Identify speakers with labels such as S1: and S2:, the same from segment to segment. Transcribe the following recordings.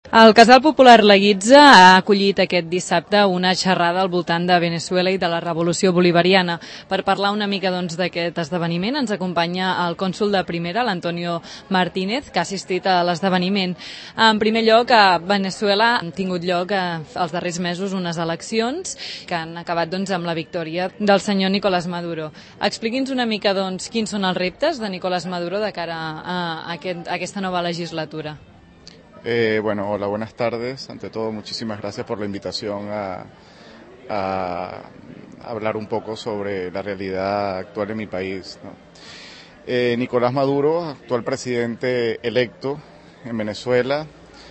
S1: El Casal Popular La Guitza ha acollit aquest dissabte una xerrada al voltant de Veneçuela i de la revolució bolivariana. Per parlar una mica d'aquest esdeveniment ens acompanya el cònsol de primera, l'Antonio Martínez, que ha assistit a l'esdeveniment. En primer lloc, a Veneçuela han tingut lloc els darrers mesos unes eleccions que han acabat amb la victòria del senyor Nicolás Maduro. Expliqui'ns una mica quins són els reptes de Nicolás Maduro de cara a aquesta nova legislatura.
S2: Bueno, hola, buenas tardes. Ante todo, muchísimas gracias por la invitación a hablar un poco sobre la realidad actual en mi país, ¿no? Nicolás Maduro, actual presidente electo en Venezuela,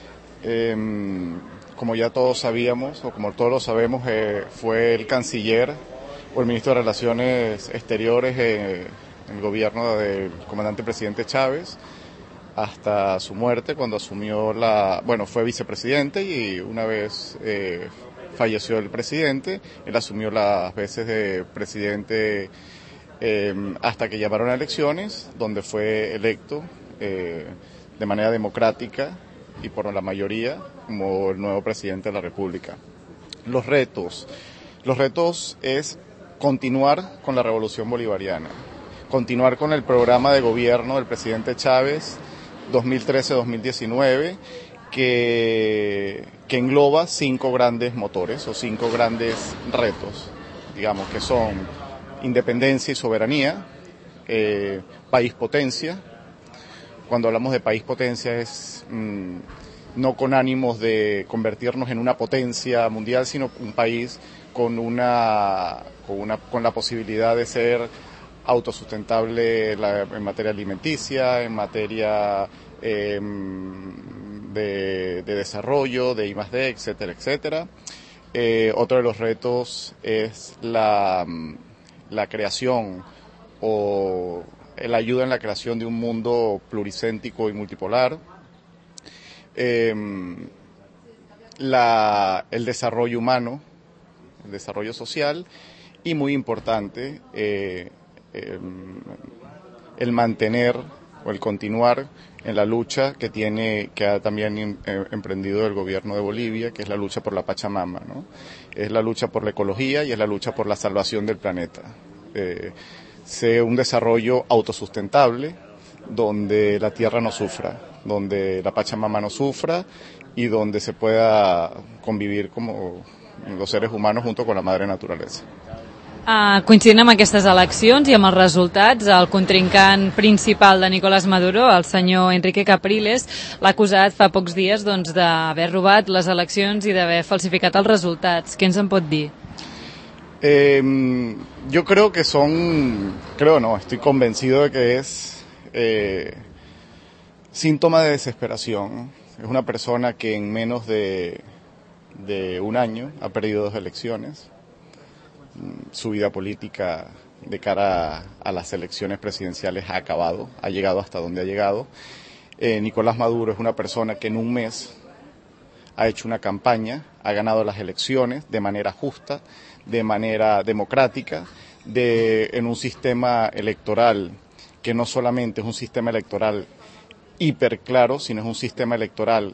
S2: como ya todos sabíamos, o como todos lo sabemos, fue el canciller o el ministro de Relaciones Exteriores en el gobierno del comandante presidente Chávez, hasta su muerte, cuando asumió fue vicepresidente y una vez falleció el presidente, él asumió las veces de presidente hasta que llamaron a elecciones, donde fue electo de manera democrática y por la mayoría como el nuevo presidente de la República. Los retos es continuar con la revolución bolivariana, continuar con el programa de gobierno del presidente Chávez 2013-2019, que engloba 5 grandes motores o 5 grandes retos, digamos, que son independencia y soberanía, país potencia. Cuando hablamos de país potencia es no con ánimos de convertirnos en una potencia mundial, sino un país con la posibilidad de ser autosustentable en materia alimenticia, en materia de desarrollo, de I+D, etcétera, etcétera. Otro de los retos es la creación o la ayuda en la creación de un mundo pluricéntrico y multipolar. El desarrollo humano, el desarrollo social y, muy importante, el mantener o el continuar en la lucha que ha también emprendido el gobierno de Bolivia, que es la lucha por la Pachamama, ¿no? Es la lucha por la ecología y es la lucha por la salvación del planeta. Sea un desarrollo autosustentable, donde la tierra no sufra, donde la Pachamama no sufra y donde se pueda convivir como los seres humanos junto con la madre naturaleza.
S1: Coincidint amb aquestes eleccions i amb els resultats, el contrincant principal de Nicolás Maduro, el senyor Enrique Capriles, l'ha acusat fa pocs dies d'haver robat les eleccions i d'haver falsificat els resultats. Què ens en pot dir?
S2: Yo creo que estoy convencido de que es síntoma de desesperación. Es una persona que en menos de un año ha perdido 2 elecciones. Su vida política de cara a las elecciones presidenciales ha llegado hasta donde ha llegado. Nicolás Maduro es una persona que en un mes ha hecho una campaña, ha ganado las elecciones de manera justa, de manera democrática, en un sistema electoral que no solamente es un sistema electoral hiper claro, sino es un sistema electoral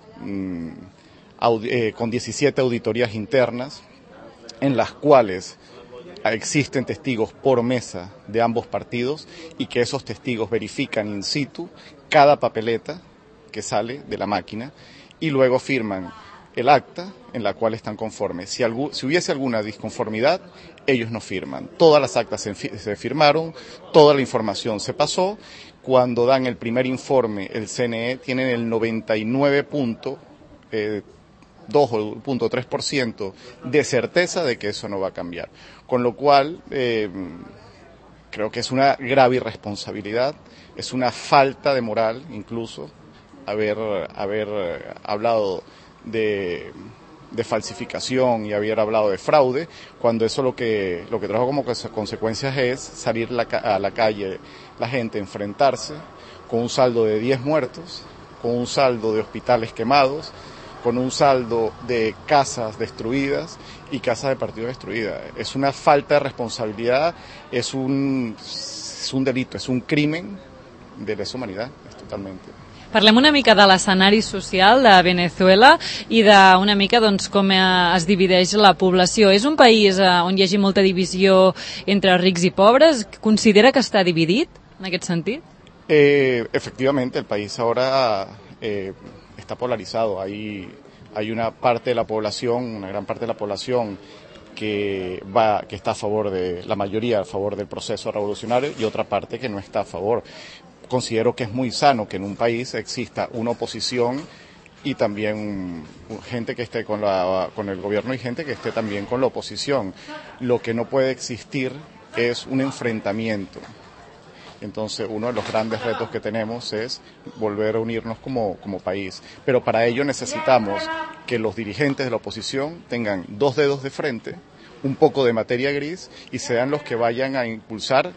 S2: con 17 auditorías internas, en las cuales existen testigos por mesa de ambos partidos y que esos testigos verifican in situ cada papeleta que sale de la máquina y luego firman el acta en la cual están conformes. Si hubiese alguna disconformidad, ellos no firman. Todas las actas se firmaron, toda la información se pasó. Cuando dan el primer informe, el CNE, tienen el 99.2% de certeza de que eso no va a cambiar. Con lo cual, creo que es una grave irresponsabilidad, es una falta de moral incluso haber hablado de falsificación y haber hablado de fraude, cuando eso lo que trajo como consecuencias es salir a la calle, la gente enfrentarse con un saldo de 10 muertos, con un saldo de hospitales quemados, con un saldo de casas destruidas y casas de partidos destruidas. Es una falta de responsabilidad, es un delito, es un crimen de lesa humanidad, totalmente.
S1: Parlem una mica de l'escenari social de Venezuela i d'una mica doncs, com es divideix la població. És un país on hi hagi molta divisió entre rics i pobres? Considera que està dividit en aquest sentit?
S2: Efectivamente, el país ahora está polarizado. Hay una parte de la población, una gran parte de la población que está a favor la mayoría a favor del proceso revolucionario y otra parte que no está a favor. Considero que es muy sano que en un país exista una oposición y también gente que esté con el gobierno y gente que esté también con la oposición. Lo que no puede existir es un enfrentamiento. Entonces, uno de los grandes retos que tenemos es volver a unirnos como país. Pero para ello necesitamos que los dirigentes de la oposición tengan dos dedos de frente, un poco de materia gris y sean los que vayan a impulsar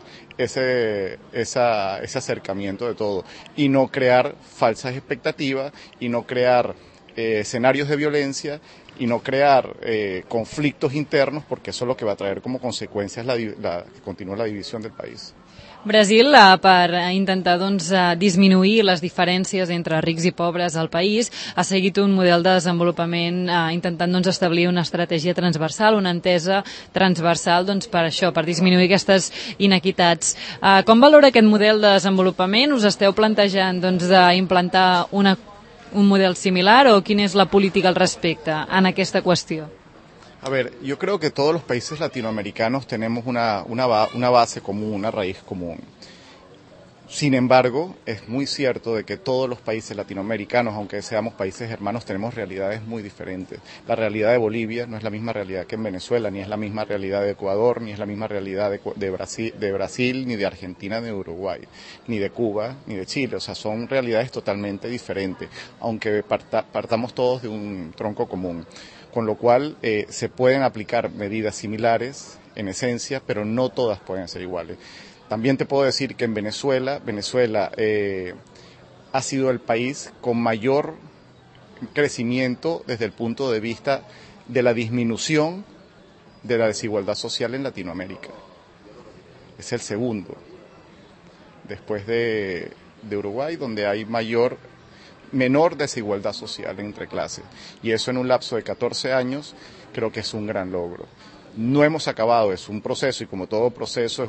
S2: ese acercamiento de todo y no crear falsas expectativas y no crear escenarios de violencia y no crear conflictos internos, porque eso es lo que va a traer como consecuencias que continúe la división del país.
S1: Brasil, per intentar disminuir les diferències entre rics i pobres al país, ha seguit un model de desenvolupament intentant establir una estratègia transversal, una entesa transversal per això, per disminuir aquestes inequitats. Com valora aquest model de desenvolupament? Us esteu plantejant d'implantar un model similar o quina és la política al respecte en aquesta qüestió?
S2: A ver, yo creo que todos los países latinoamericanos tenemos una base común, una raíz común. Sin embargo, es muy cierto de que todos los países latinoamericanos, aunque seamos países hermanos, tenemos realidades muy diferentes. La realidad de Bolivia no es la misma realidad que en Venezuela, ni es la misma realidad de Ecuador, ni es la misma realidad de Brasil, ni de Argentina, ni de Uruguay, ni de Cuba, ni de Chile. O sea, son realidades totalmente diferentes, aunque partamos todos de un tronco común. Con lo cual se pueden aplicar medidas similares en esencia, pero no todas pueden ser iguales. También te puedo decir que en Venezuela ha sido el país con mayor crecimiento desde el punto de vista de la disminución de la desigualdad social en Latinoamérica. Es el segundo, después de Uruguay, donde hay menor desigualdad social entre clases, y eso en un lapso de 14 años creo que es un gran logro. No hemos acabado, es un proceso, y como todo proceso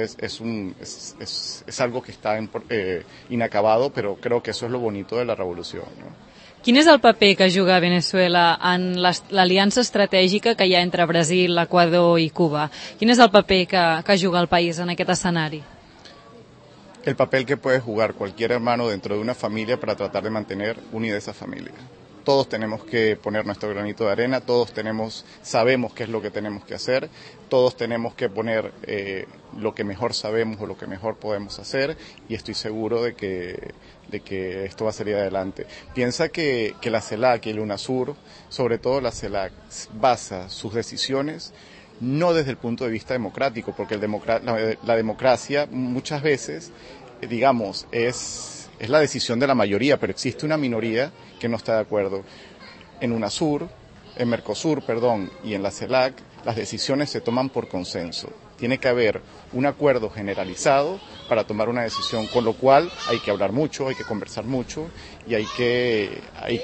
S2: es algo que está inacabado, pero creo que eso es lo bonito de la revolució, no?
S1: Quin és el paper que juga Venezuela en l'aliança estratègica que hi ha entre Brasil, Equador i Cuba? Quin és el paper que juga el país en aquest escenari?
S2: El papel que puede jugar cualquier hermano dentro de una familia para tratar de mantener unida esa familia. Todos tenemos que poner nuestro granito de arena, todos sabemos qué es lo que tenemos que hacer, todos tenemos que poner lo que mejor sabemos o lo que mejor podemos hacer, y estoy seguro de que esto va a salir adelante. Piensa que la CELAC y el UNASUR, sobre todo la CELAC, basa sus decisiones no desde el punto de vista democrático, porque la democracia muchas veces, digamos, es la decisión de la mayoría, pero existe una minoría que no está de acuerdo. En UNASUR, en Mercosur, y en la CELAC, las decisiones se toman por consenso. Tiene que haber un acuerdo generalizado para tomar una decisión, con lo cual hay que hablar mucho, hay que conversar mucho y hay que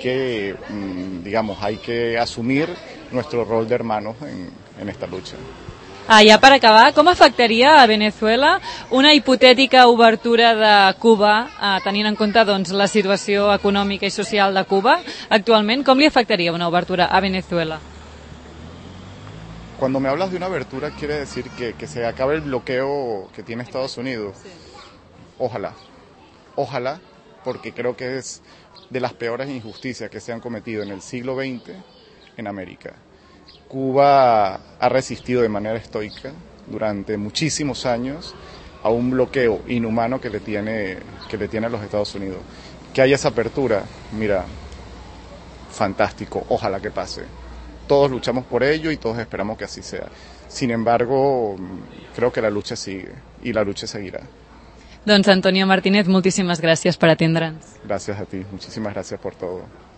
S2: asumir nuestro rol de hermanos en esta lucha.
S1: Ja per acabar, com afectaria a Venezuela una hipotètica obertura de Cuba, tenint en compte la situació econòmica i social de Cuba actualment? Com li afectaria una obertura a Venezuela?
S2: Cuando me hablas de una abertura, quiere decir que se acabe el bloqueo que tiene Estados Unidos. Sí. Ojalá, porque creo que es de las peores injusticias que se han cometido en el siglo XX en América. Cuba ha resistido de manera estoica durante muchísimos años a un bloqueo inhumano que le tiene a los Estados Unidos. Que haya esa apertura, mira, fantástico, ojalá que pase. Todos luchamos por ello y todos esperamos que así sea. Sin embargo, creo que la lucha sigue y la lucha seguirá.
S1: Doncs Antonio Martínez, moltíssimes gràcies per atendre'ns.
S2: Gracias a ti, muchísimas gracias por todo.